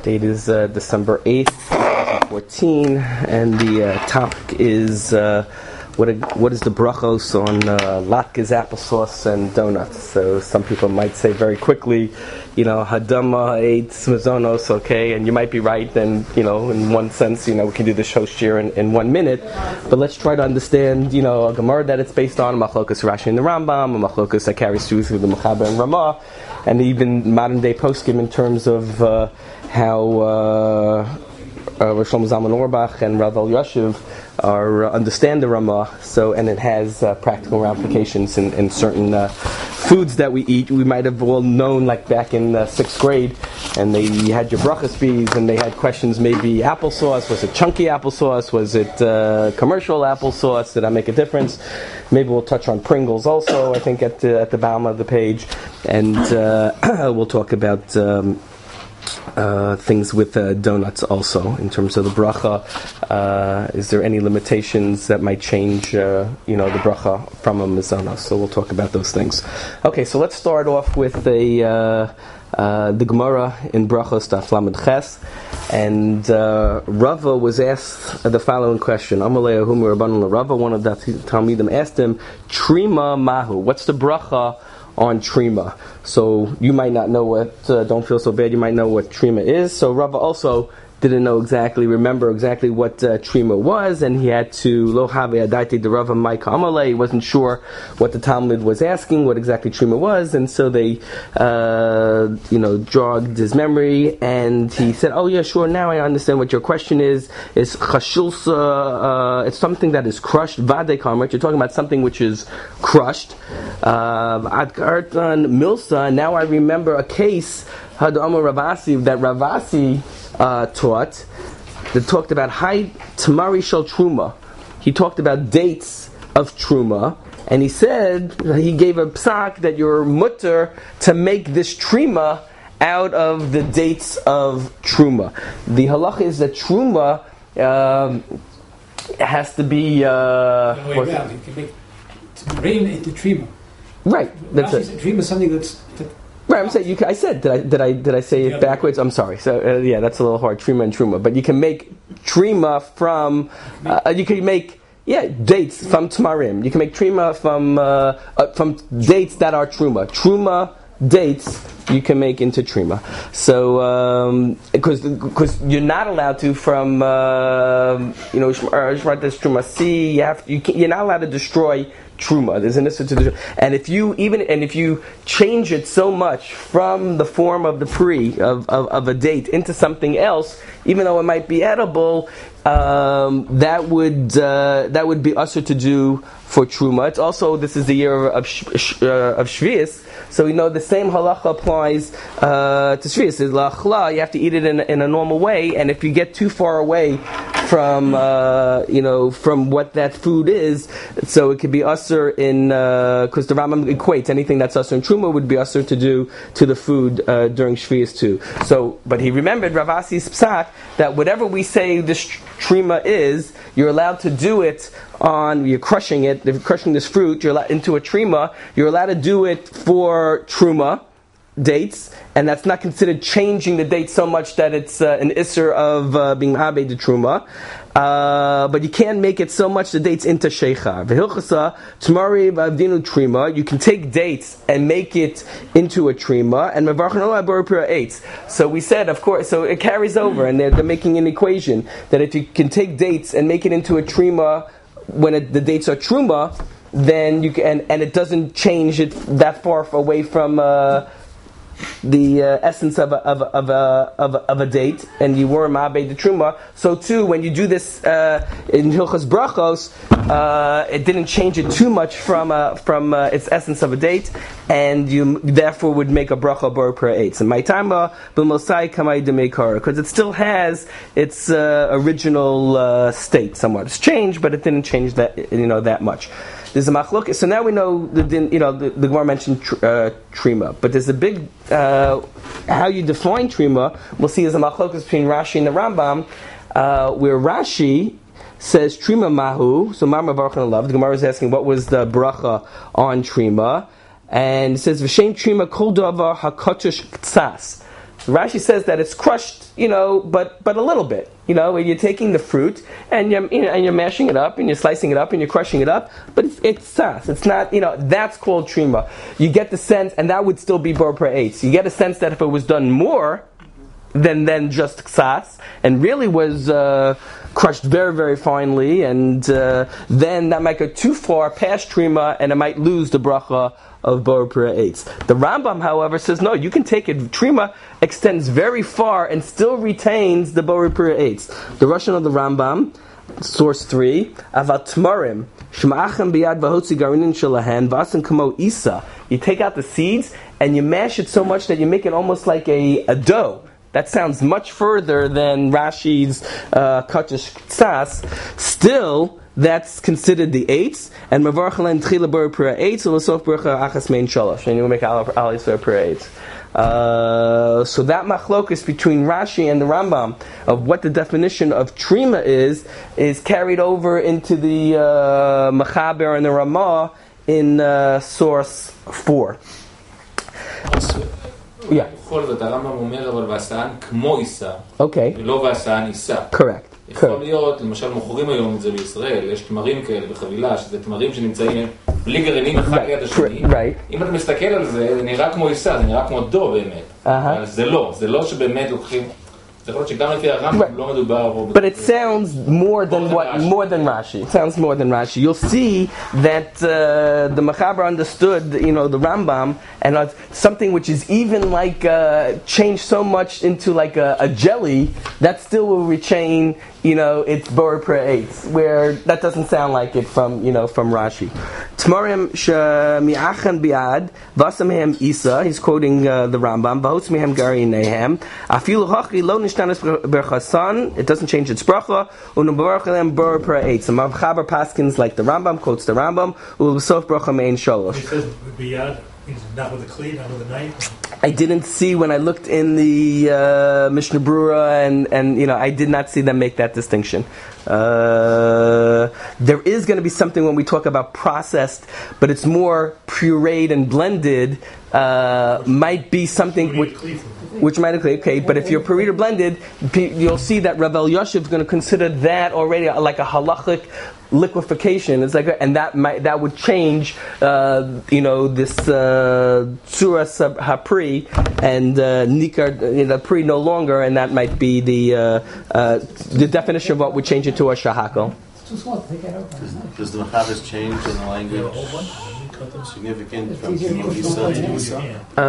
Date is December 8th, 2014, and the topic is what is the brachos on latkes, applesauce, and donuts. So some people might say very quickly, Hadama ate smazonos, okay, and you might be right, and, in one sense, we can do the shir in 1 minute, but let's try to understand, a Gemara that it's based on, Machlokas Rashi and the Rambam, a Machlokas that carries through the Mechaber and Ramah, and even modern day poskim in terms of how Rosh Shlomo Zalman Auerbach and Rav Elyashiv understand the Ramah, and it has practical ramifications in certain foods that we eat. We might have all known, like back in 6th grade, and you had your brachas bees, and they had questions, maybe applesauce, was it chunky applesauce, was it commercial applesauce, did that make a difference? Maybe we'll touch on Pringles also, I think, at the bottom of the page, and we'll talk about things with donuts also, in terms of the bracha. Is there any limitations that might change, the bracha from a mizana? So we'll talk about those things. Okay, so let's start off with the Gemara in Brachos Daf Lamed Ches, and Rava was asked the following question. Amalei Ahumar Rabbanon Rava, one of the Talmidim asked him, Trima Mahu, what's the bracha on Trima? So you might not know what, don't feel so bad, you might know what Trima is. So Rava also didn't remember exactly what Trima was, and he had to, Lo Have Adaiti de Rava Maika Amalei, he wasn't sure what the Talmud was asking, what exactly Trima was, and so they, jogged his memory, and he said, oh yeah, sure, now I understand what your question is. It's chashulsa, it's something that is crushed, vade kamrat, you're talking about something which is crushed. Adkartan milsa, now I remember a case, Hadamar Ravasi, that Ravasi taught, that talked about Hai Tamari Shel Truma. He talked about dates of Truma, and he said, he gave a psak that you're mutter to make this Trima out of the dates of Truma. The halacha is that Truma has to be you can make rain into Trima. Right. That's it. Trima is something that's right, I'm saying I said. Did I say it backwards? I'm sorry. So that's a little hard. Trima and truma, but you can make trima from. You can make dates from tamarim. You can make trima from dates that are truma. Truma dates you can make into trima. So because you're not allowed to from this truma C. You're not allowed to destroy Truma. There's an issue to the, and if you change it so much from the form of the of a date into something else, even though it might be edible, that would be usher to do for Truma. It's also, this is the year of Shvius, so we know the same halacha applies to Shvius. Is lachla, you have to eat it in a normal way, and if you get too far away from from what that food is, so it could be usher in, because the Rambam equates anything that's usher in Truma would be usher to do to the food during Shvius too. So, but he remembered Ravasi's psak that whatever we say this Trima is, you're allowed to do it you're crushing it, if you're crushing this fruit, you're allowed into a Trima, you're allowed to do it for Truma dates, and that's not considered changing the date so much that it's an isser of being ma'abed de Truma. But you can't make it so much the dates into Sheicha. V'hilchasa Tamari v'avdinu Trima. You can take dates and make it into a Trima, and mevarchen olah b'orpira eitz. So we said, of course, so it carries over, and they're making an equation that if you can take dates and make it into a Trima when the dates are Truma, then you can, and it doesn't change it that far away from the essence of a date, and you were ma'abed the truma. So too, when you do this in Hilchos Brachos, it didn't change it too much from its essence of a date, and you therefore would make a bracha bar per eitz. And my tama b'mosai kamay demeikara, because it still has its original state somewhat. It's changed, but it didn't change that much. There's a machlok. So now we know the Gemara mentioned trima, but there's a big how you define trima. We'll see there's a machlok between Rashi and the Rambam, where Rashi says trima mahu. So Mamar Baruch Love. The Gemara is asking what was the bracha on trima, and it says v'shem trima kol davar hakotush ktsas. Rashi says that it's crushed, but a little bit. Where you're taking the fruit and you're mashing it up and you're slicing it up and you're crushing it up, but it's sas. It's not, that's called trima. You get the sense, and that would still be bor per-eitz. You get a sense that if it was done more than just sas, and really was crushed very, very finely, and then that might go too far past trima, and it might lose the bracha of bor per-eitz. The Rambam, however, says no. You can take it. Trima extends very far and still retains the bor per-eitz. The Russian of the Rambam, source 3, avat tmarim shma'achem biyad v'hotzi garinin shelahen v'asen kamo isa. You take out the seeds and you mash it so much that you make it almost like a dough. That sounds much further than Rashi's Katush Ksas. Still, that's considered the eitz, and Mavarch Len Tchila Bor Per-eitz, U'Lasof Bracha Achas Mein Shalosh, and you will make Alis Per-eitz. So that machlokes between Rashi and the Rambam of what the definition of trima is carried over into the Mechaber and the Ramah in source 4. Yeah. בכל זאת, הרמב"ם אומר אבל ועשן כמו עיסה, ולא ועשן עיסה. Correct. יכול להיות, למשל מוכרים היום את זה בישראל, יש תמרים כאלה בחבילה, שזה תמרים שנמצאים בלי גרעינים אחד ליד השני. אם אתה מסתכל על זה, זה נראה כמו עיסה, זה נראה כמו דו באמת. אבל זה לא שבאמת לוקחים... But it sounds more than Rashi. It sounds more than Rashi. You'll see that the Mechaber understood, the Rambam, and something which is even like changed so much into like a jelly that still will retain, its bor per-eitz, where that doesn't sound like it from Rashi. Tmarim shemi'achan biad vasamehem isa. He's quoting the Rambam. V'hotz mehem gari nehem. Afilu hachi lo nishtanes berchasan. It doesn't change its bracha. Unubarachalem bor per-eitz. The Mechaber paskins like the Rambam, quotes the Rambam. U'l'sof bracha mein shalosh. It says biad means not with a kli, not with a knife. I didn't see when I looked in the Mishnah Brura, and I did not see them make that distinction. There is going to be something when we talk about processed, but it's more pureed and blended. Might be something which might be okay. But if you're pureed or blended, you'll see that Rav Elyashiv is going to consider that already like a halachic liquefaction. It's like, and that would change, this tzuras hapri and nikar pri no longer, and that might be the definition of what would change it to a shahakal. Too small to take it out. Does the Mechaber's change in the language significant from Isa to Isa?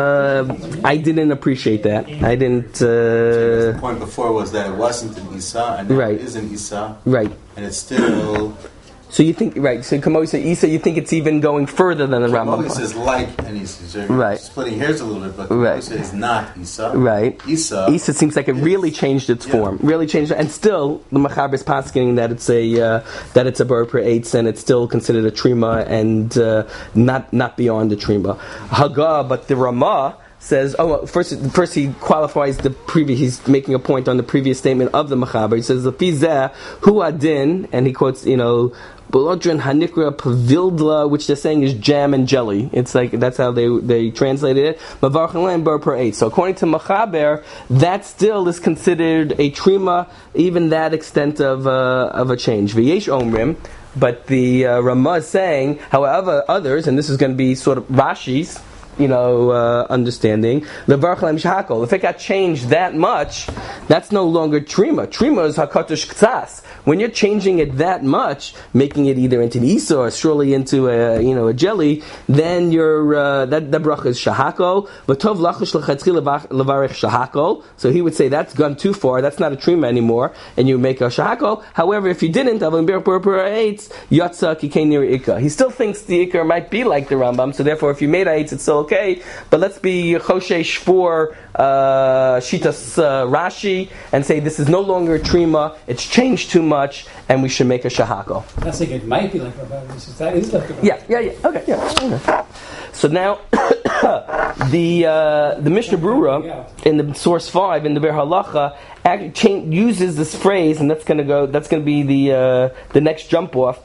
I didn't appreciate that. I didn't. The point before was that it wasn't an Isa, and now it is an Isa, right? And it's still. So you think, right, so Kamoi said Isa, you think it's even going further than the Rambam? Kamoi says like an Isa, so right. Splitting hairs a little bit, but Kamoi says not Isa. Right. Isa seems like it really changed its form, really changed, and still the Mechaber is paskening that it's a bor per-eitz, and it's still considered a trima, and not beyond the trima. Haga, but the Ramah says, first he qualifies the previous, he's making a point on the previous statement of the Mechaber. He says, Lefizeh hu adin, and he quotes, Bolodrin hanikra pavildla, which they're saying is jam and jelly. It's like, that's how they translated it. Mavarchalan bor per-eitz. So according to Mechaber, that still is considered a trima, even that extent of a change. V'yesh omrim, but the Ramah is saying, however, others, and this is going to be sort of Rashi's, understanding. If it got changed that much, that's no longer trima. Trima is hakatush ktsas. When you're changing it that much, making it either into an isa or surely into a jelly, then you're that bracha is shahako. V'tov lachush lechatchil levarich shahako. So he would say that's gone too far. That's not a trima anymore, and you make a shahako. However, if you didn't, yatsa kikei nir ikka. He still thinks the ikka might be like the Rambam. So therefore, if you made eitz, it's still okay, but let's be choshesh for Shitas Rashi and say this is no longer a trima, it's changed too much, and we should make a shahako. I think it might be like Rabbi. That is like Rabbi. Yeah. Okay. So now the Mishnah Brura in the source 5 in the Ber Halacha uses this phrase, and that's going to be the next jump off.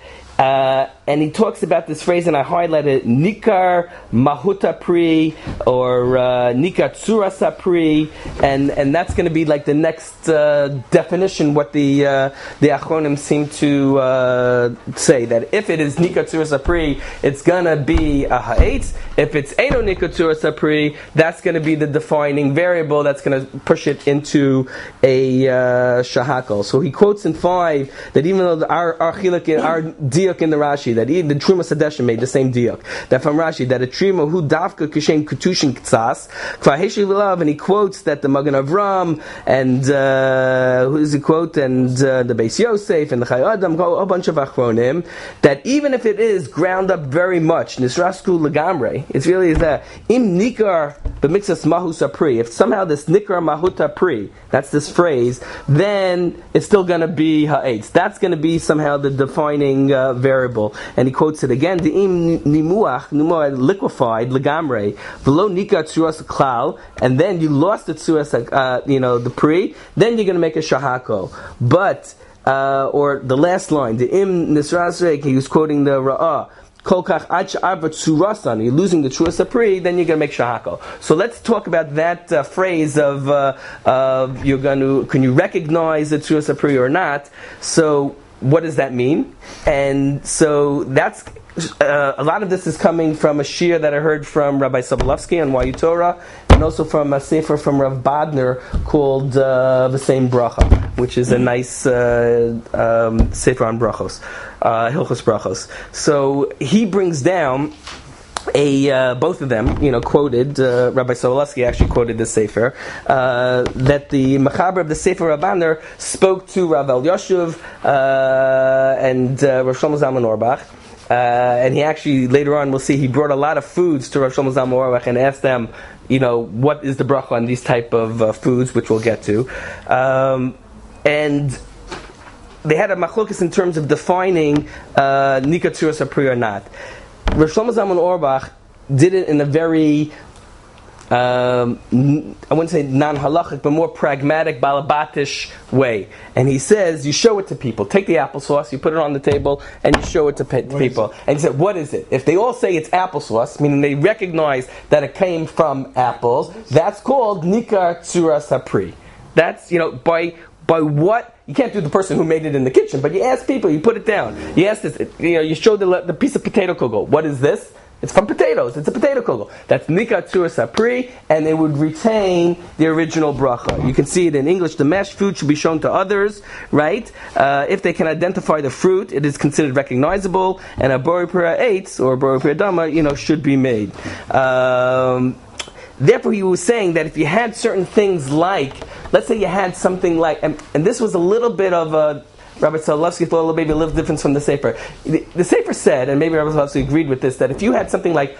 And he talks about this phrase, and I highlighted Nikar Mahuta Pri or Nikar Tsura Sapri, and that's going to be like the next definition. What the Achronim seem to say, that if it is Nikar Tsura Sapri, it's going to be a ha'etz. If it's Eino Nikar Tsura Sapri, that's going to be the defining variable that's going to push it into a shahakol. So he quotes in 5 that even though our chiluk in our diuk in the Rashi, that even the Truma Sadeshim made the same diuk, that from Rashi, that a trima who dafka kishen kutushin ktsas kvaheshi v'lav, and he quotes that the Magen Avram and who does he quote, and the Beis Yosef and the Chai Adam, a bunch of achronim, that even if it is ground up very much, nisrasku legamre, it's really is that im nikar b'mixas mahus apri, if somehow this nikar mahut apri, that's this phrase, then it's still going to be ha'etz. That's going to be somehow the defining variable. And he quotes it again: "De'im nimuach liquefied legamre v'lo nika tzuras klal," and then you lost the tzuras, the pri. Then you're going to make a shahako. But or the last line, "De'im nisrasrek," he was quoting the Ra'ah. Kolkach arba tsurasan, you're losing the tzuras apri, then you're going to make shahako. So let's talk about that phrase of you're going to, can you recognize the tzuras apri or not? So what does that mean? And so that's a lot of this is coming from a shir that I heard from Rabbi Sobolovsky on Wayu Torah, and also from a sefer from Rav Badner called the same bracha, which is a nice sefer on brachos, Hilchos Brachos. So he brings down both of them, quoted, Rabbi Sobolovsky actually quoted the Sefer, that the Mechaber of the Sefer Rabbaner spoke to Rav El Yoshev and Rav Shlomo Zalman Auerbach, and he actually, later on, we'll see, he brought a lot of foods to Rav Shlomo Zalman Auerbach and asked them, what is the bracha on these type of foods, which we'll get to. And they had a machlokas in terms of defining Nikar Tzuras Apri or not. Rav Shlomo Zalman Auerbach did it in a very, I wouldn't say non-halachic, but more pragmatic, balabatish way. And he says, you show it to people. Take the applesauce, you put it on the table, and you show it to people. And he said, what is it? If they all say it's applesauce, meaning they recognize that it came from apples, that's called Nikar Tzuras Apri. That's, by what, you can't do the person who made it in the kitchen, but you ask people, you put it down. You ask this, you show the piece of potato kugel. What is this? It's from potatoes. It's a potato kugel. That's Nikar Tzuras Apri, and they would retain the original bracha. You can see it in English. The mashed food should be shown to others, right? If they can identify the fruit, it is considered recognizable, and a Borei Pera Eitz, or Borei Pera Dama, should be made. Therefore, he was saying that if you had certain things like, let's say you had something like, and this was a little bit of a, Rabbi Sobolovsky thought maybe a little different from the Sefer. The Sefer said, and maybe Rabbi Sobolovsky agreed with this, that if you had something like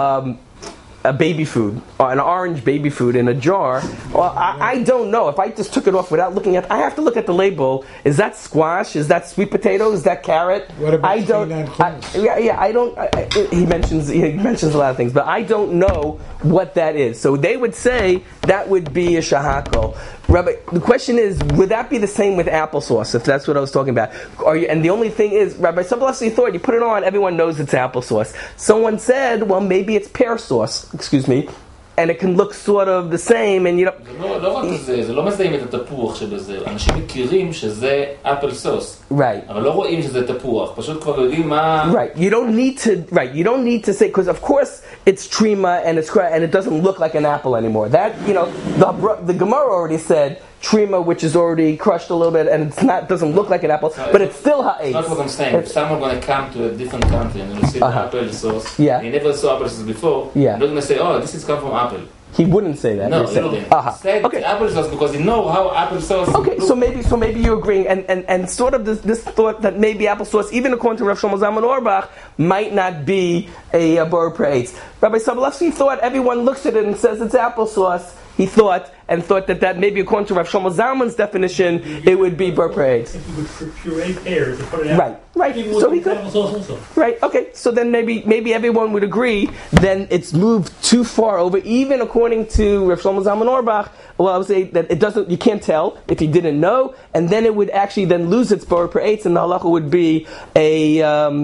a baby food, or an orange baby food in a jar, well, I don't know. If I just took it off without looking at, I have to look at the label. Is that squash? Is that sweet potato? Is that carrot? What about I don't. I don't. He mentions a lot of things, but I don't know what that is. So they would say that would be a shahako. Rabbi, the question is, would that be the same with applesauce, if that's what I was talking about? And the only thing is, Rabbi Sobolovsky thought you put it on, everyone knows it's applesauce. Someone said, well, maybe it's pear sauce, and it can look sort of the same, and לא רק זה לא מזהים את התפוח שבזה, אנשים מכירים שזה אפל סוס. Right. אבל לא רואים שזה תפוח, פשוט כבר יודעים מה... Right. You don't need to say, because of course it's trima and it doesn't look like an apple anymore. That, the Gemara already said trima, which is already crushed a little bit, and doesn't look like an apple, but it's still ha'etz. That's what I'm saying. If someone going to come to a different country and receive apple sauce, and he never saw apple sauce before, they're going to say, oh, this is come from apple. He wouldn't say that. No, he wouldn't. Instead, apple sauce, because you know how apple sauce... Okay, so maybe you're agreeing, and sort of this thought that maybe applesauce, even according to Rav Shlomo Zalman Auerbach, might not be a Borei Pera Eitz. Rabbi Sobolovsky thought everyone looks at it and says it's applesauce. he thought that maybe according to Rav Shlomo Zalman's definition, it would be bar praetz. If you would puree pears and put it out. Right. So he could. Right. Okay. So then maybe everyone would agree. Then it's moved too far over. Even according to Rav Shlomo Zalman Auerbach, well, I would say that it doesn't. You can't tell if he didn't know, and then it would actually then lose its bar praetz, and the halacha would be a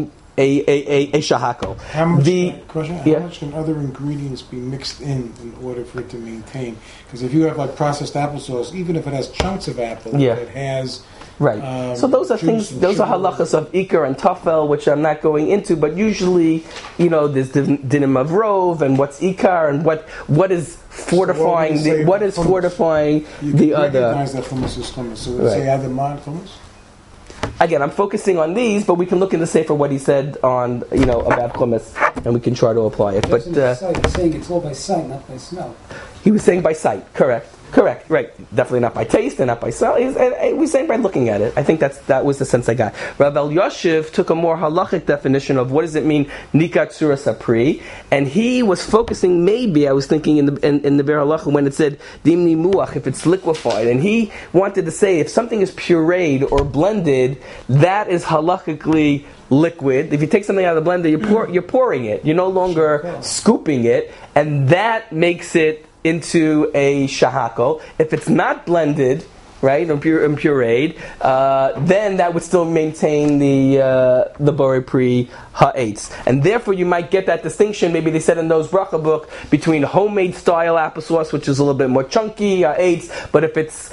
shahako. How much can other ingredients be mixed in order for it to maintain? Because if you have like processed applesauce, even if it has chunks of apple, it has so those are things. Those are halachas of ikar and tafel, which I'm not going into. But usually, there's dinim of rov and what's ikar and what is fortifying fortifying the other. Recognize that hummus is hummus. So would say add the man hummus. Again, I'm focusing on these, but we can look in the Sefer what he said on, about hummus, and we can try to apply it. But he's saying it's all by sight, not by smell. He was saying by sight, correct, right. Definitely not by taste and not by smell. He was saying by looking at it. I think that was the sense I got. Rav Elyashiv took a more halachic definition of what does it mean, nikat surah sapri, and he was focusing, maybe, I was thinking in the Ber Halacha when it said dimni muach, if it's liquefied, and he wanted to say if something is pureed or blended, that is halachically liquid. If you take something out of the blender, you're pouring it. You're no longer scooping it, and that makes it into a shahako. If it's not blended, right, and pureed, then that would still maintain the borei pri ha'etz. And therefore you might get that distinction, maybe they said in those bracha book, between homemade style applesauce, which is a little bit more chunky, ha'etz, but if it's,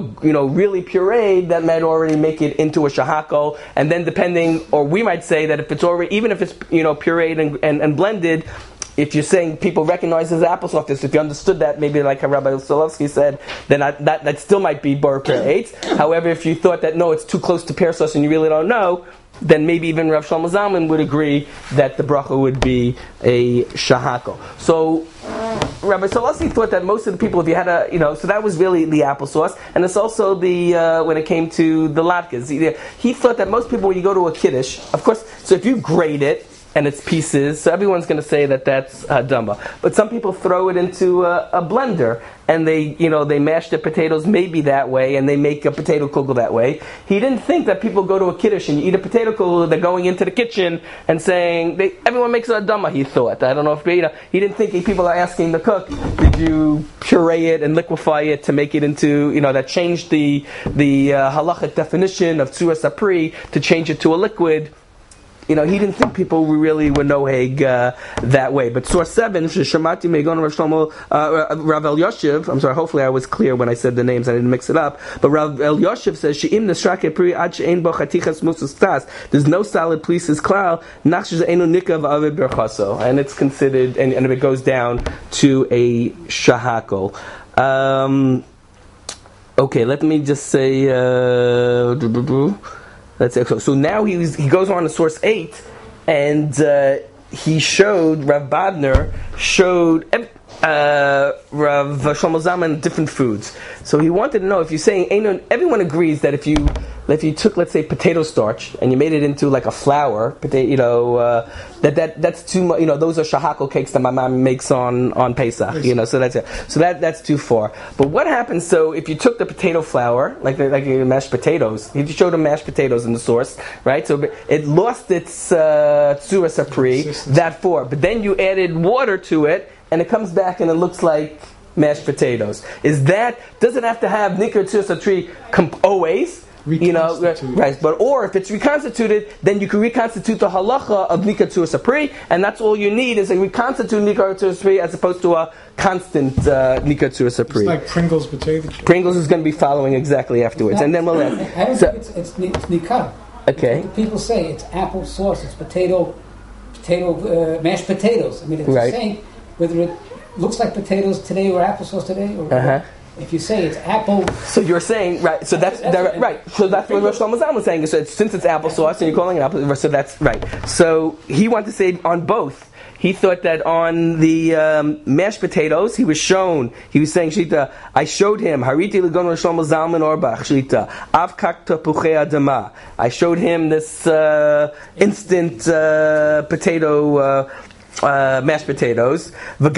really pureed, that might already make it into a shahako. And then or we might say that if it's already, even if it's, pureed and blended, if you're saying people recognize as applesauce, if you understood that, maybe like Rabbi Solovsky said, then that still might be bar praetz. However, if you thought that no, it's too close to pear sauce and you really don't know, then maybe even Rav Shlomo Zalman would agree that the bracha would be a shahako. So Rabbi Solovsky thought that most of the people, if you had so that was really the applesauce, and it's also the when it came to the latkes. He thought that most people, when you go to a kiddush, of course, so if you grate it and it's pieces, so everyone's going to say that that's damba. But some people throw it into a blender, and they mash their potatoes maybe that way, and they make a potato kugel that way. He didn't think that people go to a kiddush and you eat a potato kugel, they're going into the kitchen and saying, everyone makes a damba, he thought. I don't know if, he didn't think people are asking the cook, did you puree it and liquefy it to make it into, that changed the halachic definition of tzura sapri to change it to a liquid. He didn't think people really were noheg that way. But source 7, Shamati Megon Rav Shlomo Rav Elyashiv. I'm sorry. Hopefully, I was clear when I said the names. I didn't mix it up. But Rav Elyashiv says She'im Nesrake Pri Ad She'ein Bo Chatichas Musas Tas. There's no solid pieces klal. Nachshiz Einu Nikav Ave Berchaso, and it's considered, and it goes down to a shahako. Okay, let me just say. So now he goes on to source 8, and he showed, Rav Badner showed Rav Shlomo Zalman different foods. So he wanted to know, if you're saying, everyone agrees that if you took, let's say, potato starch and you made it into like a flour, that's too much. Those are shahako cakes that my mom makes on Pesach. So that's too far. But what happens? So if you took the potato flour, like mashed potatoes, he showed them mashed potatoes in the source, right? So it lost its tzura sapri that far, but then you added water to it, and it comes back and it looks like mashed potatoes. Does it have to have nikar tzura sapri always? Right? But or if it's reconstituted, then you can reconstitute the halacha of nikar tzura sapri, and that's all you need is a reconstituted nikar tzura sapri as opposed to a constant nikar tzura sapri. It's like Pringles potato chips. Pringles is going to be following exactly afterwards, and then we'll end. I don't think it's nikar. Okay. People say it's apple sauce, it's potato, mashed potatoes. I mean, it's the same. Whether it looks like potatoes today or applesauce today, or if you say it's apple. So you're saying, right, so that's right. So that's what Rosh Shlomo Zalman was saying. So since it's applesauce and you're calling it apple, so that's right. So he wanted to say on both. He thought that on the mashed potatoes, he was saying, Shita, I showed him, Hariti Ligon Rosh Shlomo Zalman Auerbach, Shita, Avkakta Puchei Adama. I showed him this instant potato mashed potatoes. And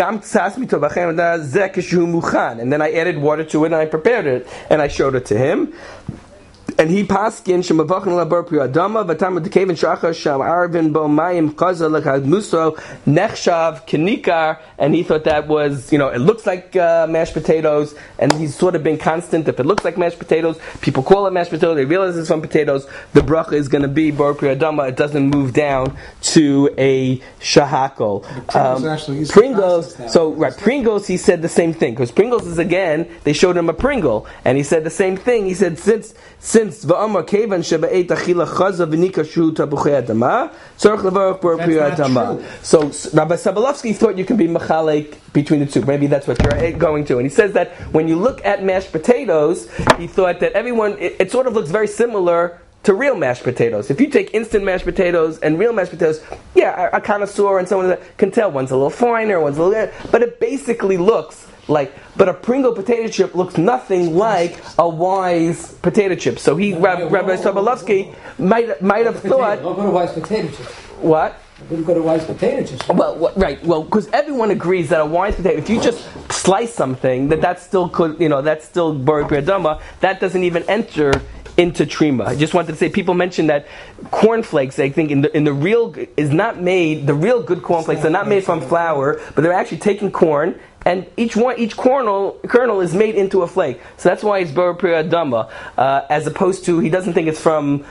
then I added water to it and I prepared it and I showed it to him. And he paskin shemavachin labar priyadama v'tam dekevin shachar sham arvin bo mayim chaza lechad muso nechshav kenikar, and he thought that was, it looks like mashed potatoes, and he's sort of been constant. If it looks like mashed potatoes, people call it mashed potatoes. They realize it's from potatoes. The bracha is going to be bar priyadama. It doesn't move down to a shahakol. Pringles. Pringles. He said the same thing, because Pringles is, again, they showed him a Pringle, and he said the same thing. He said since v'amar kevan shebe'et achila chaza v'nika shu tapuchei adama tzarich levarach bar priyadama. So Rabbi Sobolovsky thought you can be machalek between the two. Maybe that's what you're going to. And he says that when you look at mashed potatoes, he thought that it sort of looks very similar to real mashed potatoes. If you take instant mashed potatoes and real mashed potatoes, a connoisseur and someone that can tell one's a little finer, one's a little, but it basically looks but a Pringle potato chip looks nothing like a Wise potato chip. So Rabbi Sobolovsky might have thought. Don't go to Wise potato chips. What? I wouldn't go to Wise potato chips. Well, right. Well, because everyone agrees that a Wise potato, if you just slice something, that's still Bori Priyadama, that doesn't even enter into trima. I just wanted to say, people mentioned that cornflakes, I think, in the real is not made. The real good cornflakes are not made from flour, but they're actually taking corn, and each kernel is made into a flake. So that's why it's bar priyadama, as opposed to, he doesn't think it's from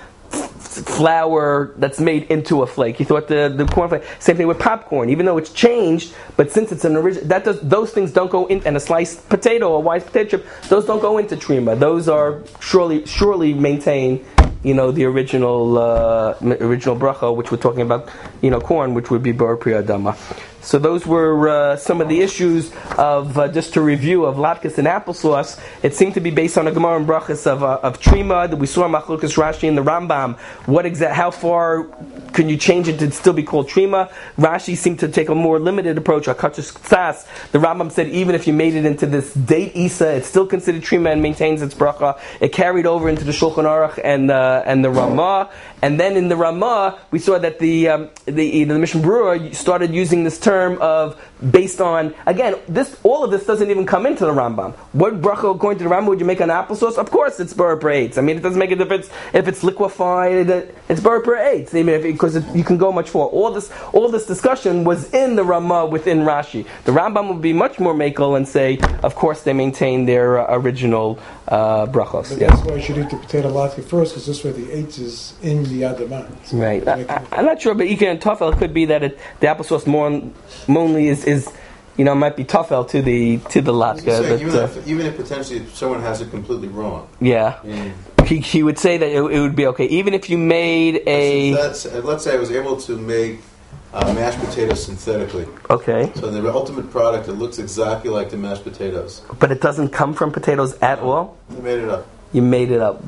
flour that's made into a flake. He thought the cornflake. Same thing with popcorn, even though it's changed, but since it's an original, those things don't go in. And a sliced potato, a Wise potato chip, those don't go into trima. Those are surely maintain, the original bracha, which we're talking about, corn, which would be bar priyadama. So those were some of the issues of, just to review, of latkes and applesauce. It seemed to be based on a Gemara and brachas of trima that we saw in Machlokas Rashi and the Rambam. How far can you change it to still be called trima? Rashi seemed to take a more limited approach. Akachus Ksas. The Rambam said even if you made it into this date Isa, it's still considered trima and maintains its bracha. It carried over into the Shulchan Aruch and the Ramah. And then in the Ramah, we saw that the Mishnah Berurah started using this term of based on, again, all of this doesn't even come into the Rambam. What bracha, according to the Rambam, would you make on applesauce? Of course, it's bar per-eitz. I mean, it doesn't make a difference if it's liquefied. It's bar per-eitz. I mean, because you can go much further. All this discussion was in the Ramah within Rashi. The Rambam would be much more makel and say, of course, they maintain their original brachos. But that's why you should eat the potato latke first, because this way the eitz is in the adamah. So right. I'm not sure, but Ika and Tafel, it could be that the applesauce only is might be Tafel to the latke. Even if potentially someone has it completely wrong. Yeah. He would say that it would be okay, even if you made let's say I was able to make mashed potatoes synthetically. Okay. So the ultimate product, it looks exactly like the mashed potatoes. But it doesn't come from potatoes at all? I made it up. You made it up.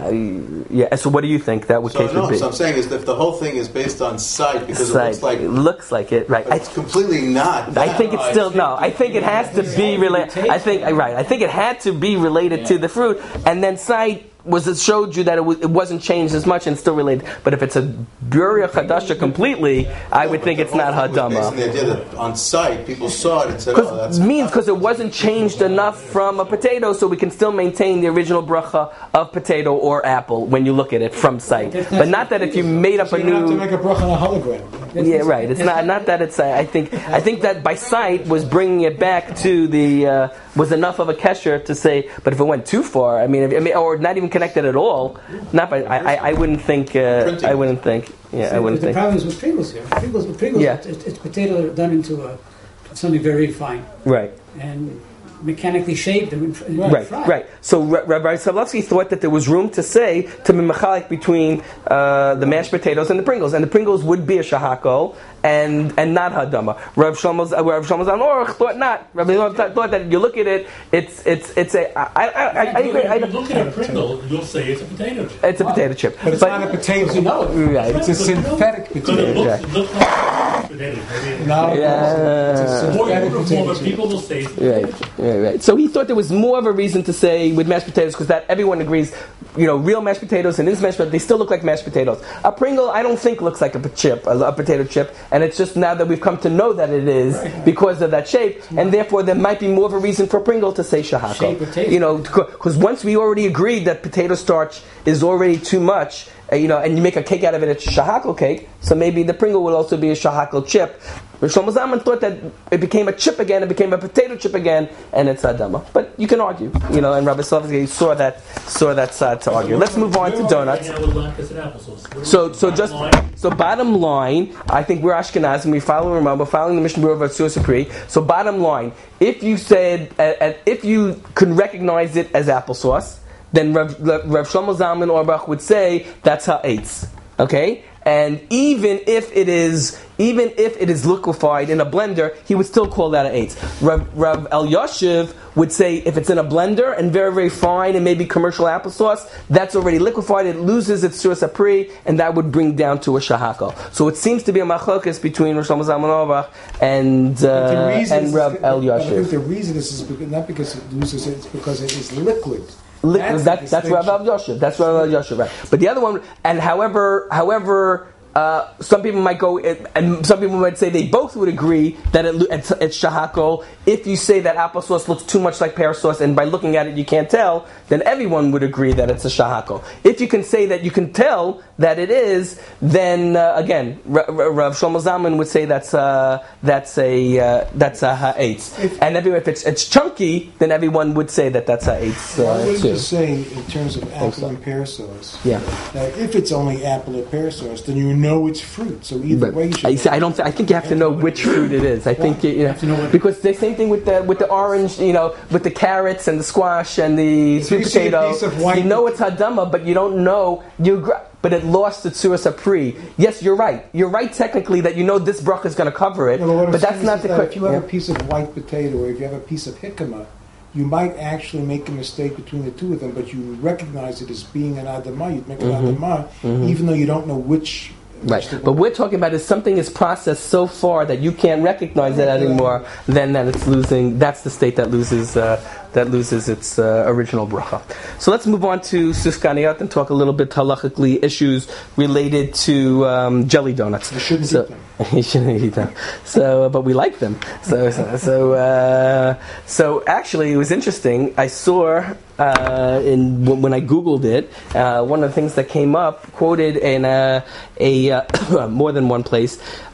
So what do you think that would case would be? So I'm saying is if the whole thing is based on sight, because it looks like it, right? It's completely not. I think it's still no. I think it has to be related. I think it had to be related to the fruit, and then sight it showed you that it wasn't changed as much and still related. But if it's a Buria Chadasha completely, I would think it's not Hadama. The idea that on site people saw it and said, because it wasn't changed enough from a potato, so we can still maintain the original bracha of potato or apple when you look at it from sight. But not that if you made up a new. You don't have to make a bracha on a hologram. Yeah, right. It's not that it's. I think that by sight was bringing it back to the was enough of a kesher to say. But if it went too far, I mean, or not even connected at all, I wouldn't think. I wouldn't think. Yeah, I wouldn't think. The problem is with Pringles here. Pringles, it's potato done into something very fine. Right. And mechanically shaved and fried. Right. So Rabbi Sobolovsky thought that there was room to say to be mechalik between the mashed potatoes and the Pringles would be a shahako and not hadama. Rav Shlomo Zalman Aruch thought not. Rabbi thought that you look at it, it's a. I agree. If you look at a Pringle, you'll say it's a potato chip. It's a potato chip, but it's not a potato. Right. It's a synthetic potato. But it looks like People will say. Right. So he thought there was more of a reason to say with mashed potatoes because that everyone agrees, real mashed potatoes and this mashed potatoes, they still look like mashed potatoes. A Pringle, I don't think looks like a potato chip, and it's just now that we've come to know that it is because of that shape, and therefore there might be more of a reason for Pringle to say shahako. Because once we already agreed that potato starch is already too much, and you make a cake out of it, it's a shahako cake, so maybe the Pringle will also be a shahako chip. Shlomo Zalman thought that it became a chip again, it became a potato chip again, and it's adama. But you can argue, and Rabbi Slavsky saw that side to argue. Let's move on to donuts. So bottom line, I think we're Ashkenazim, we follow Ramah, we're following the Mishnah Berurah of Atzur Sapri. So bottom line, if you can recognize it as applesauce, then Rav Shlomo Zalman Auerbach would say that's ha'etz. Okay? And even if it is liquefied in a blender, he would still call that an eitz. Rav Elyashiv would say if it's in a blender and very, very fine and maybe commercial applesauce, that's already liquefied, it loses its Surah Sapri, and that would bring down to a shahako. So it seems to be a machlokas between Rosh Shlomo Zalman Auerbach and Rav Elyashiv. I think the reason is not because it loses it, it's because it is liquid. That's Rav Elyashiv. That's Rav Elyashiv, right? But the other one, and however, some people might go, and some people might say they both would agree that it's shahako. If you say that applesauce looks too much like pear sauce, and by looking at it you can't tell, then everyone would agree that it's a shahako. If you can say that you can tell that it is, then again, Rav Shlomo Zalman would say that's a ha'etz. And if it's chunky, then everyone would say that's ha'etz too. I was just saying in terms of apple and pear sauce. Yeah. If it's only apple or pear sauce, then you know it's fruit. So either way, you should. I think you have to know which fruit it is. I think because the same thing with the orange, with the carrots and the squash and the sweet potato. You know it's hadama, but you don't know but it lost its Surah Sapri. Yes, you're right. You're right technically that this bracha is going to cover it, but that's not the question. If you have a piece of white potato or if you have a piece of jicama, you might actually make a mistake between the two of them, but you recognize it as being an adama. You'd make an adama, even though you don't know which. Right, but we're talking about is something is processed so far that you can't recognize it anymore. Then that it's losing. That's the state that loses its original bracha. So let's move on to sufganiyot and talk a little bit halachically issues related to jelly donuts. You shouldn't eat them. You shouldn't eat them. So, but we like them. So actually, it was interesting. I saw when I Googled it, one of the things that came up, quoted in a more than one place,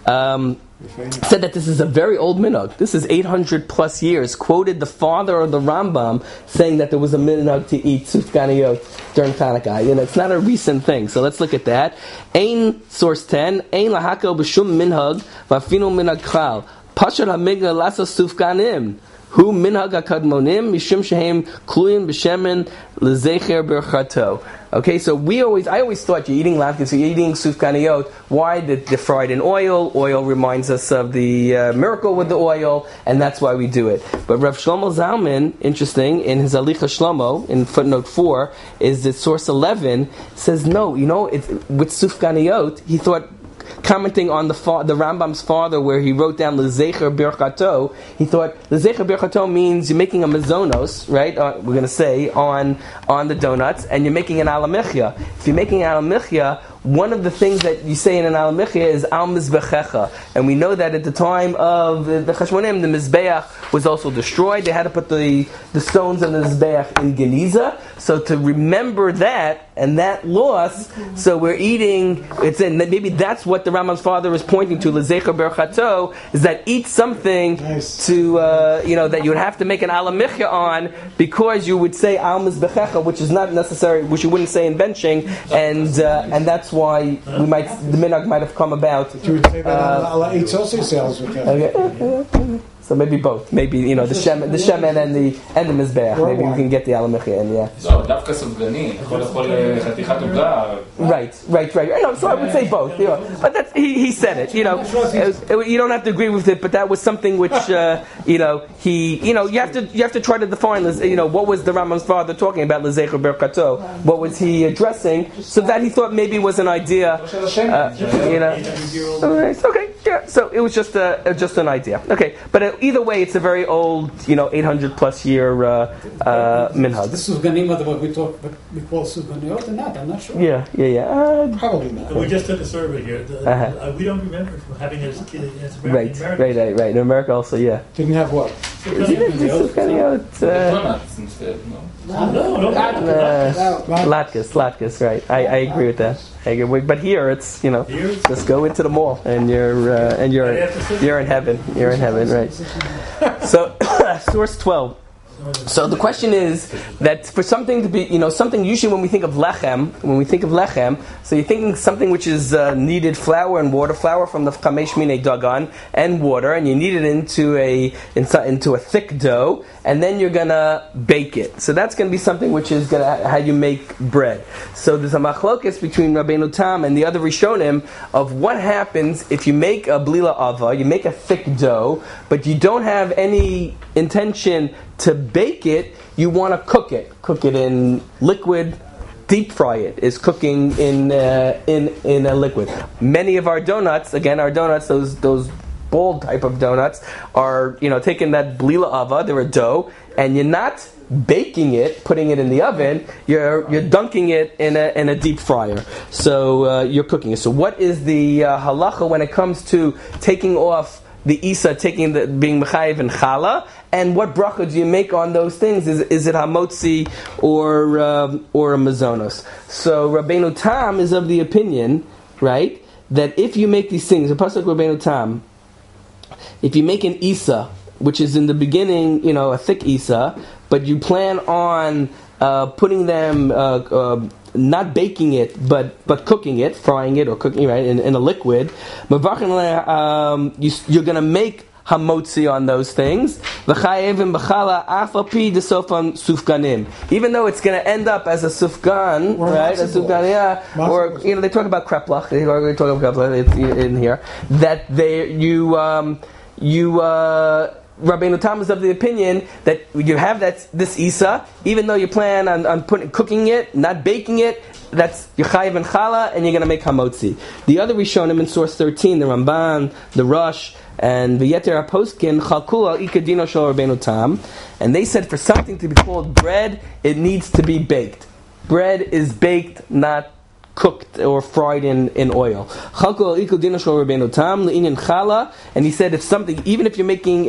said that this is a very old minhag. This is 800 plus years. Quoted the father of the Rambam saying that there was a minhag to eat sufganiyot during Hanukkah. It's not a recent thing. So let's look at that. Ein, source 10, Ein lahakel b'shum minhag v'afinu minhag klal. Pashar ha'migla lasa sufganim. Hu minhag hakadmonim mishum shehem kluyim b'shemen lezecher berchato. Okay, so I always thought you're eating latkes, you're eating sufganiyot. Why? They're fried in oil. Oil reminds us of the miracle with the oil, and that's why we do it. But Rav Shlomo Zalman, interesting, in his Alicha Shlomo, in footnote 4, is that source 11, says no, it's, with sufganiyot, he thought, commenting on the Rambam's father, where he wrote down Lezecher Birchato, he thought Lezecher Birchato means you're making a mazonos, right? We're going to say on the donuts, and you're making an alamichya. If you're making an alamichya, one of the things that you say in an alamichya is al mizbechecha, and we know that at the time of the Chashmonim, the mizbeach was also destroyed. They had to put the stones of the mizbeach in geniza. So to remember that and that loss, so we're eating. Maybe that's what the Rambam's father is pointing to. Lezecher berchato is that eat something to that you would have to make an alamichya on, because you would say al mizbechecha, which is not necessary, which you wouldn't say in benching, and that's why the minhag might have come about. You would say that it's also sells with that. Okay. So maybe both. Maybe the shemen and the mizbeach. Maybe we can get the alamichya in. Yeah. So דווקא סופגני, יכול חתיכת עוגה. Right. So I would say both. But that's, he said it. You don't have to agree with it, but that was something which you have to try to define. What was the Rambam's father talking about? Lezecher berchato. What was he addressing? So that he thought maybe was an idea. Okay. Yeah. Right. So it was just an idea. Okay, but either way, it's a very old, 800 plus year minhag. This is Ganima, what we call Suganiot or not? I'm not sure. Yeah. Probably not. We just took a survey here. We don't remember from having it as a kid. As right. In America also, yeah. Didn't have what? Donuts instead, no. Latkes, right? I agree with that. I agree. But here it's just go into the mall and you're in heaven. You're in heaven, right? So source 12. So the question is that for something to be, something usually when we think of lechem, so you're thinking something which is needed flour and water, flour from the chamesh minei dagan and water, and you knead it into a thick dough, and then you're gonna bake it. So that's gonna be something which is how you make bread. So there's a machlokes between Rabbeinu Tam and the other Rishonim of what happens if you make a blila ava, you make a thick dough, but you don't have any intention to bake it, you want to cook it. Cook it in liquid, deep fry it is cooking in a liquid. Many of our donuts, those bold type of donuts, are taking that blila ava, they're a dough, and you're not baking it, putting it in the oven, you're dunking it in a deep fryer. So you're cooking it. So what is the halacha when it comes to taking off the isa, being mechayev and chala, and what bracha do you make on those things? Is it hamotzi or a mazonos? So Rabbeinu Tam is of the opinion, right, that if you make these things, the pasuk Rabbeinu Tam, if you make an isa, which is in the beginning, a thick isa, but you plan on putting them, not baking it, but cooking it, frying it, or cooking right in a liquid, you're going to make hamotzi on those things. Even though it's going to end up as a sufgan, right? A sufgan, yeah. Or they talk about kreplach. They talk about kreplach in here. That Rabbeinu Tam is of the opinion that you have this isa, even though you plan on cooking it, not baking it, that's Yechayev and Chala, and you're going to make hamotzi. The other Rishonim in source 13, the Ramban, the Rosh, and the Yeter HaPoskin, Chalkul al Ikadino Shel Rabbeinu Tam, and they said for something to be called bread, it needs to be baked. Bread is baked, not cooked or fried in oil. And he said, if something, even if you're making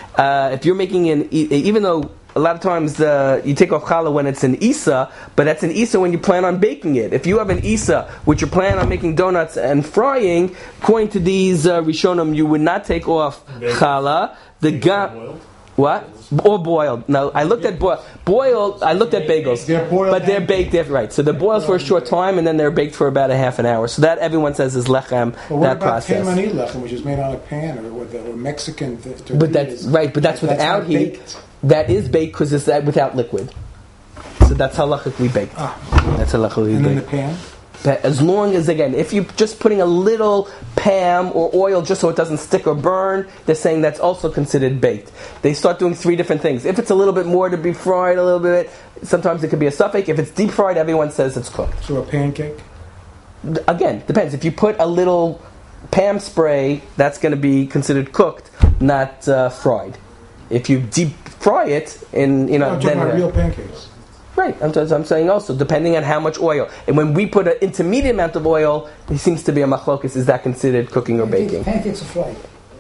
even though a lot of times you take off challah when it's an isa, but that's an isa when you plan on baking it. If you have an isa which you plan on making donuts and frying, according to these Rishonim, you would not take off challah. What? Or boiled. No, I looked at boiled. I looked at bagels, but they're baked. Right. So they're boiled for a short time, and then they're baked for about a half an hour. So that everyone says is lechem. But that process. What about Taimani lechem, which is made on a pan, or Mexican? But that's right. But that's without heat. Baked. That is baked because it's without liquid. So that's halachically baked. That's halachically baked. And in the pan. As long as, again, if you're just putting a little Pam or oil just so it doesn't stick or burn, they're saying that's also considered baked. They start doing three different things. If it's a little bit more to be fried, a little bit, sometimes it could be a suffix. If it's deep fried, everyone says it's cooked. So a pancake? Again, depends. If you put a little Pam spray, that's going to be considered cooked, not fried. If you deep fry it, I'm talking about real pancakes. Right, I'm saying also, depending on how much oil. And when we put an intermediate amount of oil, it seems to be a machlokes, is that considered cooking or baking? Pancakes are fried.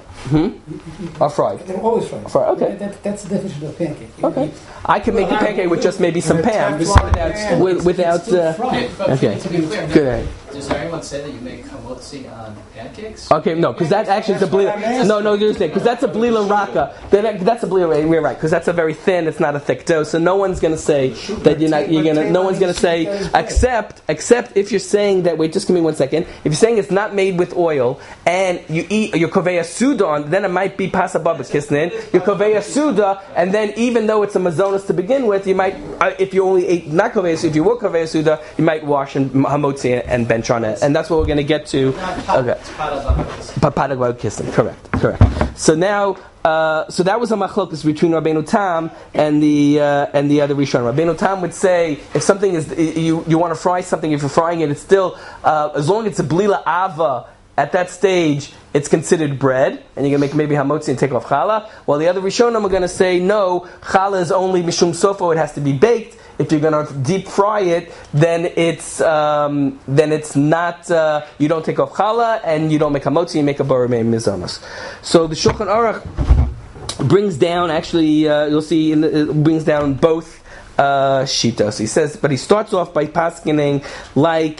Are fried? They're always fried. Okay. That's the definition of pancake. Okay. I can make the pancake with just maybe some Pam. Without okay. Good. Does anyone say that you make hamotzi on pancakes? Okay, no, because that actually is a blila. No, because that's a blila raka. That's a blila. We're right, because that's a very thin. It's not a thick dough, so no one's going to say that you're gonna. No one's going to say except if you're saying that. Wait, just give me 1 second. If you're saying it's not made with oil and you eat your koveya suda on, then it might be pasababa kisnin. Your koveya suda, and then even though it's a mazonas to begin with, you might if you only ate not koveya suda, if you were koveya suda, you might wash and hamotzi and bench on it, and that's what we're going to get to. Okay, Papadagwa kissing. Correct. So now, so that was a machlokas between Rabbeinu Tam and the other Rishon. Rabbeinu Tam would say if something is you want to fry something, if you're frying it, it's still as long as it's a blila ava. At that stage, it's considered bread, and you're going to make maybe hamotzi and take off challah. While the other Rishonim are going to say, no, challah is only mishum sofo, it has to be baked. If you're going to deep fry it, then it's not, you don't take off challah, and you don't make hamotzi, you make a boromei mizonos. So the Shulchan Aruch brings down, actually, you'll see, it brings down both shitos. He says, but he starts off by paskening like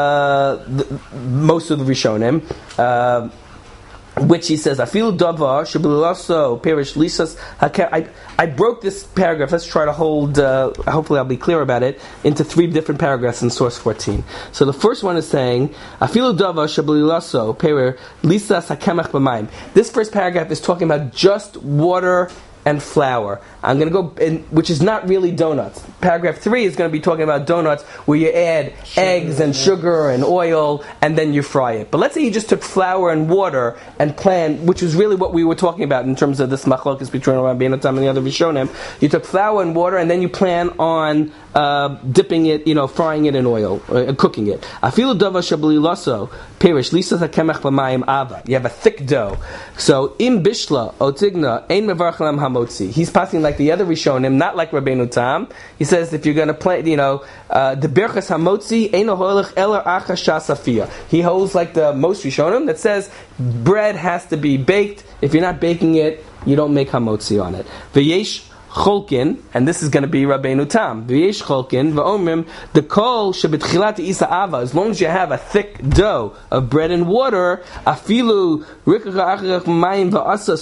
most of the Rishonim, which he says, I feel davar shabilaso perish lisas. I broke this paragraph. Let's try to hold. Hopefully, I'll be clear about it. Into 3 different paragraphs in source 14. So the first one is saying, I feel davar shabilaso perish lisas hakemach b'mayim. This first paragraph is talking about just water and flour. I'm going to go in, which is not really donuts. Paragraph 3 is going to be talking about donuts where you add eggs and sugar and oil and then you fry it. But let's say you just took flour and water and plan, which is really what we were talking about in terms of this machlokes between Rabbeinu Tam and the other Rishonim. You took flour and water and then you plan on dipping it, frying it in oil, cooking it. Afilu dava shabli laso perish lisas hakemach b'mayim ava. You have a thick dough. So im bishla otigna ein mevarch lam hamotzi. He's passing like the other Rishonim, not like Rabbeinu Tam. He says if you're going to plant, the berchas hamotzi ein holech eler achasha safia. He holds like the most Rishonim that says bread has to be baked. If you're not baking it, you don't make hamotzi on it. V'yesh Cholkin, and this is going to be Rabbeinu Tam. V'yesh Cholkin, v'omrim, the kol shebetchilat isa ava, as long as you have a thick dough of bread and water, afilu rikach acharach mayim v'asa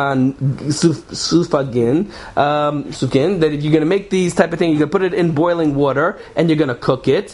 sufagin, that if you're going to make these type of things, you're going to put it in boiling water, and you're going to cook it.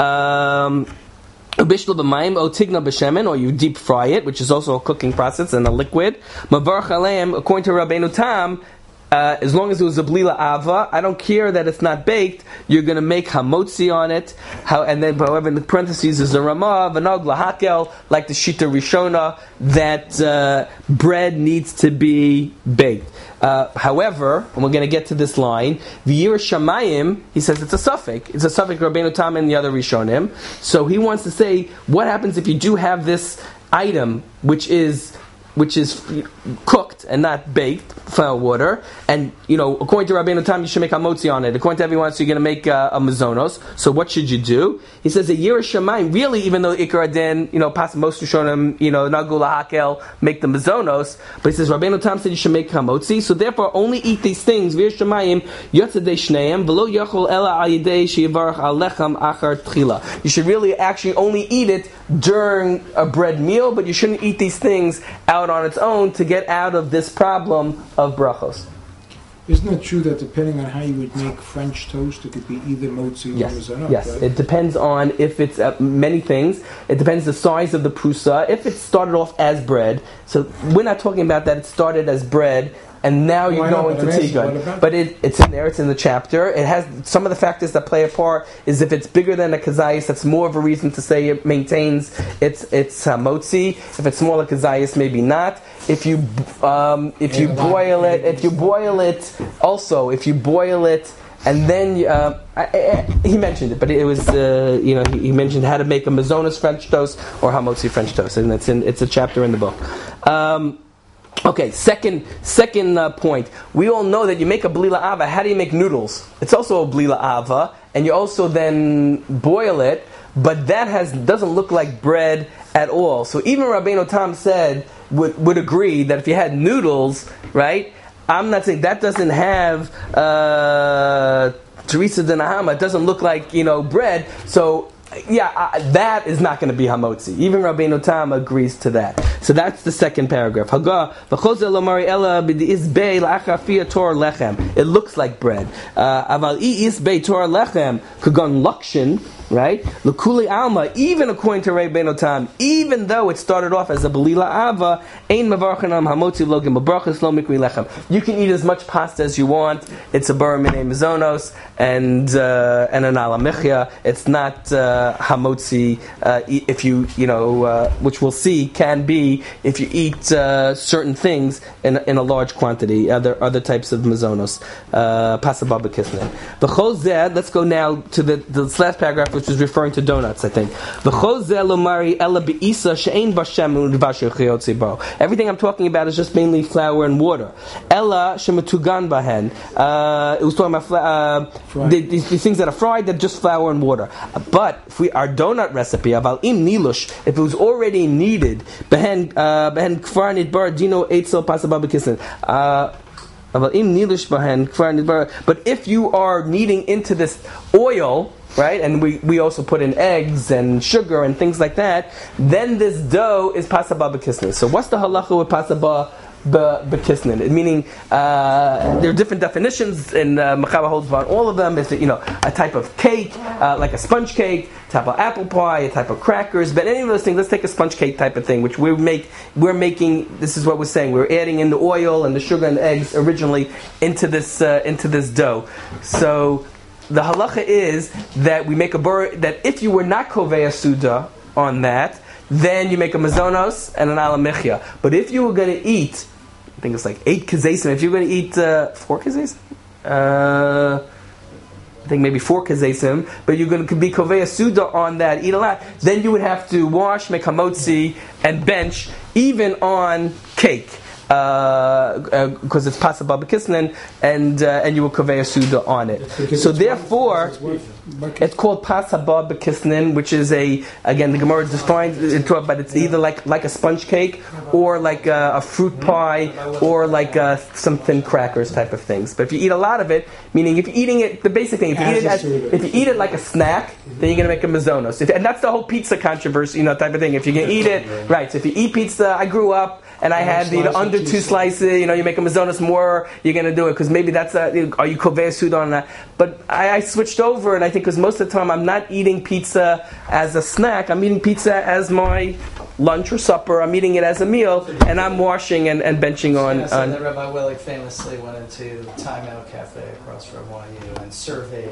Bishlo b'mayim o tigna b'shemen, or you deep fry it, which is also a cooking process and a liquid. Mavarch aleim, according to Rabbeinu Tam, as long as it was a blila ava, I don't care that it's not baked. You're going to make hamotzi on it. And then, however, in the parentheses is a ramah, v'nog lahakel, like the shita rishona, that bread needs to be baked. However, and we're going to get to this line, v'yir shamayim, he says it's a suffix. It's a suffix Rabbeinu Tam and the other Rishonim. So he wants to say, what happens if you do have this item, which is cooked and not baked, flour water, and according to Rabbeinu Tam, you should make hamotzi on it. According to everyone else, you're going to make a mazonos. So what should you do? He says a yira shamayim. Really, even though ikar adin, pas most rishonim, nagul hakel, make the mazonos, but he says Rabbeinu Tam said you should make hamotzi. So therefore, only eat these things. V'yir shamayim yotzadei shneim v'lo yachol ela al yidei sheyivarach alechem achar tchila. You should really actually only eat it during a bread meal, but you shouldn't eat these things out on its own to get out of this problem of brachos. Isn't it true that depending on how you would make French toast, it could be either motzi or mezonot? Yes, right? It depends on if it's many things. It depends the size of the prusa. If it started off as bread, so we're not talking about that it started as bread and now you go into tigun. But it's in there, it's in the chapter. It has some of the factors that play a part is if it's bigger than a kazayis, that's more of a reason to say it maintains its motzi. If it's smaller kazayis, maybe not. If you boil it, and then he mentioned it, but it was he mentioned how to make a mazonas French toast or hamotzi French toast, and it's a chapter in the book. Okay, second point. We all know that you make a blila ava. How do you make noodles? It's also a blila ava, and you also then boil it, but that doesn't look like bread at all. So even Rabbeinu Tam would agree that if you had noodles, right? I'm not saying that doesn't have Teresa de Nahama. It doesn't look like bread. So that is not going to be hamotzi. Even Rabbeinu Tam agrees to that. So that's the second paragraph. It looks like bread. Right? L'kuli alma, even according to Rabbeinu Tam, even though it started off as a belila ava, ein mevarchanam hamotzi logim mabrachas lo mikri lechem. You can eat as much pasta as you want. It's a bar minei mazonos and an ala mechia. It's not hamotzi. If you which we'll see can be if you eat certain things in a large quantity. Other types of mazonos. Pasta baba kisne. Let's go now to the last paragraph. which is referring to donuts, I think. Everything I'm talking about is just mainly flour and water. Ella shemetugan bahen. It was talking about these things that are fried, that just flour and water. But if our donut recipe, aval im nilush, if it was already kneaded, behen kfar nidbar dino eitzel pasaba b'kisnin. But if you are kneading into this oil, right, and we also put in eggs and sugar and things like that, then this dough is pasaba b'kisnin. So what's the halacha with pasaba b'kisnin? Meaning there are different definitions, and Mechaba holds on all of them. It's a type of cake, like a sponge cake, type of apple pie, a type of crackers. But any of those things, let's take a sponge cake type of thing, which we're making. This is what we're saying. We're adding in the oil and the sugar and the eggs originally into this dough. So the halacha is that we make a that if you were not kovei suda on that, then you make a mazonos and an alamichya. But if you were going to eat, I think it's like 8 kazesim. If you're going to eat 4 kazesim, I think maybe 4 kazesim, but you're going to be kovei suda on that, eat a lot, then you would have to wash, make hamotzi, and bench, even on cake. Because it's pasaba b'kisnin, and you will kovei suda on it. So therefore, it's called pasaba b'kisnin, which is again the Gemara defines it, but it's either like a sponge cake, or like a fruit pie, or like some thin crackers type of things. But if you eat a lot of it, meaning if you're eating it, the basic thing, if you eat it like a snack, then you're going to make a mazonos. And that's the whole pizza controversy, type of thing. If you're going to eat it, right? So if you eat pizza, I grew up and I had under 2 slices, you make a mazonos more, you're going to do it, because maybe that's are you kovei suda on that? But I switched over, and I think because most of the time I'm not eating pizza as a snack, I'm eating pizza as my lunch or supper, I'm eating it as a meal, and I'm washing and benching on. That Rabbi Willig famously went into the Time Out Cafe across from YU and surveyed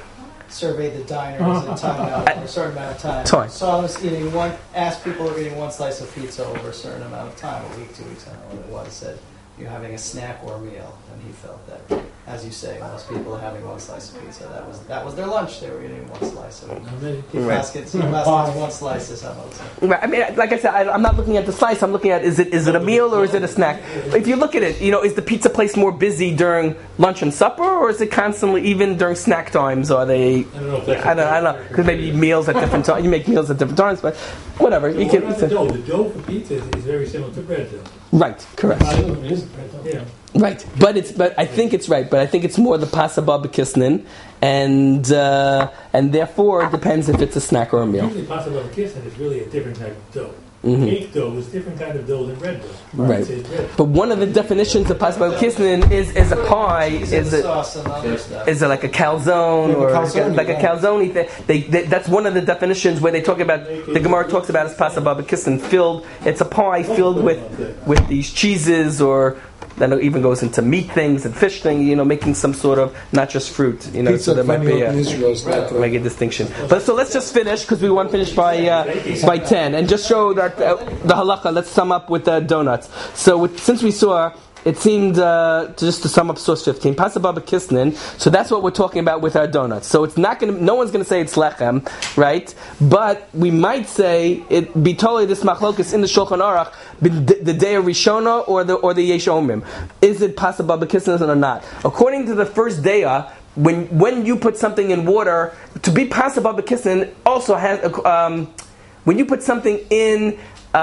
the diners in Time Out for a certain amount of time. So I was asked people who were eating 1 slice of pizza over a certain amount of time, a week, 2 weeks, I don't know what it was, said, you're having a snack or a meal, and he felt that, as you say, most people are having 1 slice of pizza. That was their lunch. They were eating 1 slice of it. Baskets 1 slice is how much. Right. I mean, like I said, I'm not looking at the slice. I'm looking at is it a meal or is it a snack? If you look at it, is the pizza place more busy during lunch and supper, or is it constantly even during snack times? Are they? I don't know. Because maybe meals at different times. You make meals at different times, but whatever. The dough for pizza is very similar to bread dough. Right. Correct. Yeah. Right, but I think it's right. But I think it's more the pasaba b'kisnin, and therefore it depends if it's a snack or a meal. Usually pasaba b'kisnin is really a different type of dough. Mm-hmm. Cake dough is different kind of dough than bread dough. Right. But one of the definitions of pasaba b'kisnin is a pie. Is it like a calzone or like a calzone? That's one of the definitions where they talk about, the Gemara talks about as pasaba b'kisnin, filled. It's a pie filled with these cheeses, or then it even goes into meat things and fish things, making some sort of, not just fruit, Pizza, so there might be make a distinction. But so let's just finish, because we want to finish by 10, and just show that the halacha. Let's sum up with the donuts. So since we saw, it seemed just to sum up source 15, pasaba b'kisnin. So that's what we're talking about with our donuts. So it's not going to. No one's going to say it's lechem, right? But we might say it be totally this machlokus in the Shulchan Aruch, the day of Rishona or the Yesh Omrim. Is it pasaba b'kisnin or not? According to the first daya, when you put something in water, to be pasaba b'kisnin also has when you put something in.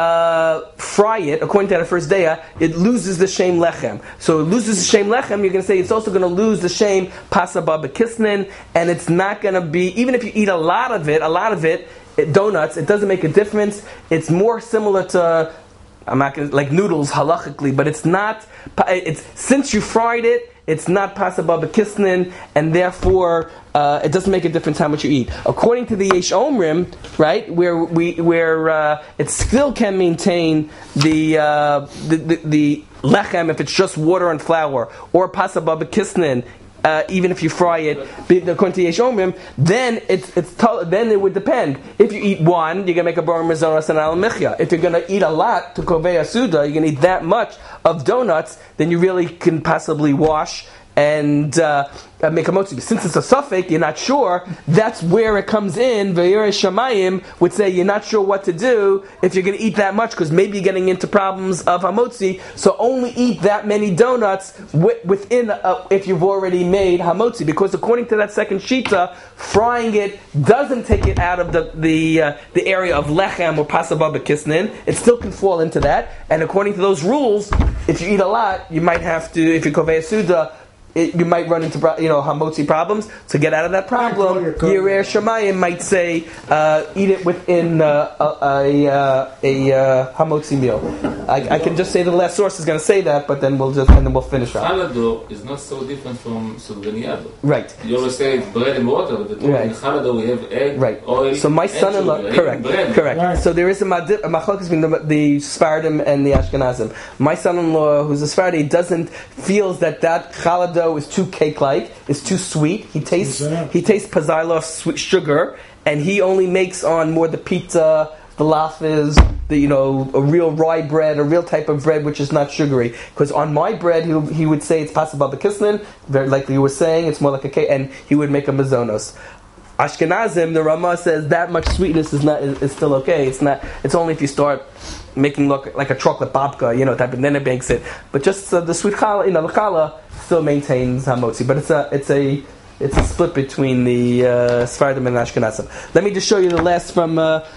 Fry it, according to the first day, it loses the shem lechem. So it loses the shem lechem, you're going to say it's also going to lose the shem pasaba b'kisnin, and it's not going to be, even if you eat a lot of it, donuts, it doesn't make a difference. It's more similar to, I'm not going to, like noodles halachically, but it's not, since you fried it, it's not pasaba b'kisnin, and therefore it doesn't make a difference how much you eat. According to the Yesh Omrim, right, where it still can maintain the lechem if it's just water and flour, or pasaba b'kisnin. Even if you fry it, according to Yesh Omrim, then then it would depend. If you eat one, you're gonna make a bar mazonos and al michya. If you're gonna eat a lot to kovei suda, you're gonna eat that much of donuts, then you really can possibly wash and make a motzi. Since it's a suffix, you're not sure. That's where it comes in. V'yirei shamayim would say you're not sure what to do if you're going to eat that much, because maybe you're getting into problems of hamotzi. So only eat that many donuts within if you've already made hamotzi, because according to that second shita, frying it doesn't take it out of the area of lechem or pasaba b'kisnin. It still can fall into that. And according to those rules, if you eat a lot, you might have to, if you kovei suda, you might run into hamotzi problems. To get out of that problem, Yirei Shamayim might say eat it within a hamotzi meal. I can just say the last source is going to say that, but then we'll finish up. Challah is not so different from surganiya dough. Right. You always say it's bread and water, but in challah dough we have egg, oil. So my son-in-law, correct. Right. So there is a machlokes between the Sephardim and the Ashkenazim. My son-in-law, who's a Sephardi, feels that challah dough is too cake-like, is too sweet. He tastes Pazilov sweet sugar, and he only makes on more the pizza, the lafes, a real rye bread, a real type of bread which is not sugary. Because on my bread, he would say it's pasaba b'kisnin, very likely you were saying, it's more like a cake, and he would make a mazonos. Ashkenazim, the Ramah says that much sweetness is still okay. It's only if you start making look like a chocolate babka, type, and then it makes it. But just the sweet challah, the challah still maintains hamotzi. But it's a split between the Sephardim and Ashkenazim. Let me just show you the last from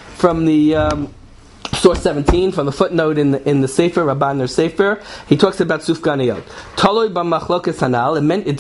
the source 17, from the footnote in the Sefer, Rabbaner Sefer. He talks about sufganiyot. Taloi b'machlokes hanal.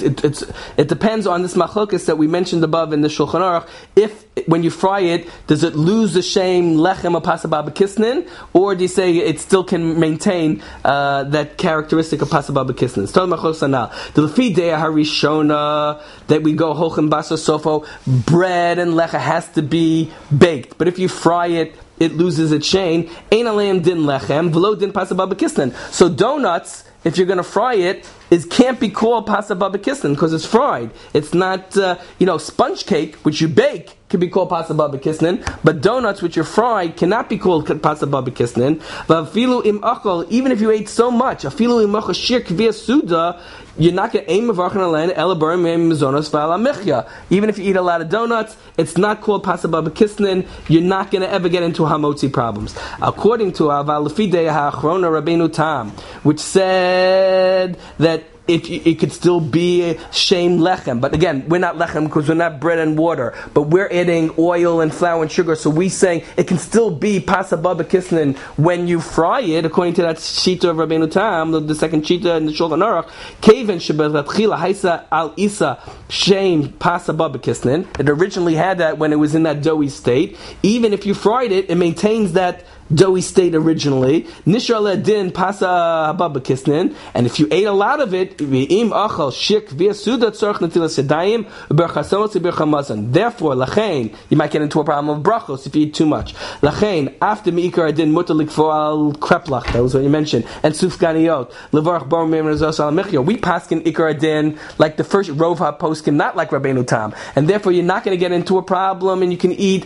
It depends on this machlokes that we mentioned above in the Shulchan Aruch. If when you fry it, does it lose the shame lechem apasaba b'kisnin, or do you say it still can maintain that characteristic of pasaba b'kisnin? Taloi b'machlokes hanal. The lefi dea harishona that we go hochem basa sofo, bread and lecha has to be baked, but if you fry it, it loses its shame. Ein aleim din lechem, v'lo din pasaba b'kisnin. So donuts, if you're going to fry it, can't be called pasaba b'kisnin because it's fried. It's not, sponge cake, which you bake, can be called pasaba b'kisnin, but donuts which are fried cannot be called pasaba b'kisnin. V'afilu im achol, even if you ate so much, afilu im achol shir k'via suda, you're not going to aim avarchan alen elabar mezonos v'ala mechya. Even if you eat a lot of donuts, it's not called pasaba b'kisnin. You're not going to ever get into hamotzi problems. According to Aval Lefidei Ha'achrona Rabbeinu Tam, which said that it could still be shame lechem. But again, we're not lechem because we're not bread and water, but we're adding oil and flour and sugar, so we're saying it can still be pasaba b'kisnin when you fry it, according to that shita of Rabbeinu Tam, the second shita in the Shulchan Aruch. Keven shebelatchila haisa al isa shame pasaba b'kisnin. It originally had that when it was in that doughy state. Even if you fried it, it maintains that doughy state originally. Nishar ledin pasa haba b'kisnin, and if you ate a lot of it, v'im achal shik v'yasuda tzorch netilas yadayim u'berchasomos u'berchamazon. Therefore, lachein, you might get into a problem of brachos if you eat too much. Lachein, after meikar adin mutar likfo al kreplach, that was what you mentioned, and sufganiyot levarach bar me'mrazos al mechyo. We paskin ikar adin like the first Rov HaPoskim, not like Rabbeinu Tam, and therefore you're not going to get into a problem, and you can eat,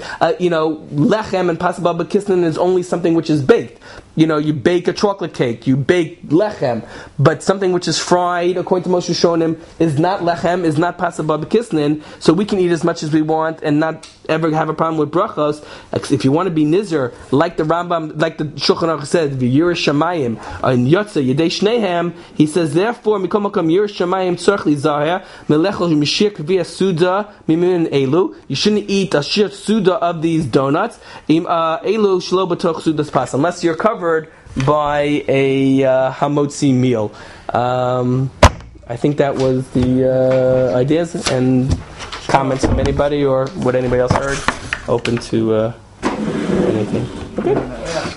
lechem and pasaba b'kisnin is only something which is baked. You bake a chocolate cake, you bake lechem, but something which is fried, according to Moshe Shonim, is not lechem, is not pasaba b'kisnin, so we can eat as much as we want and not ever have a problem with brachos. If you want to be nizer, like the Rambam, like the Shulchan Aruch said, v'yirei shamayim, in Yotze, yedei shnehem, he says, therefore, mikom makom yirei shamayim tzorch li zaheh, melechol mishir k'via suda mimin elu, you shouldn't eat a shir suda of these donuts, im elu shlo b'toch sudas pas, unless you're covered by a hamotzi meal. I think that was the ideas and comments from anybody or what anybody else heard. Open to anything. Okay.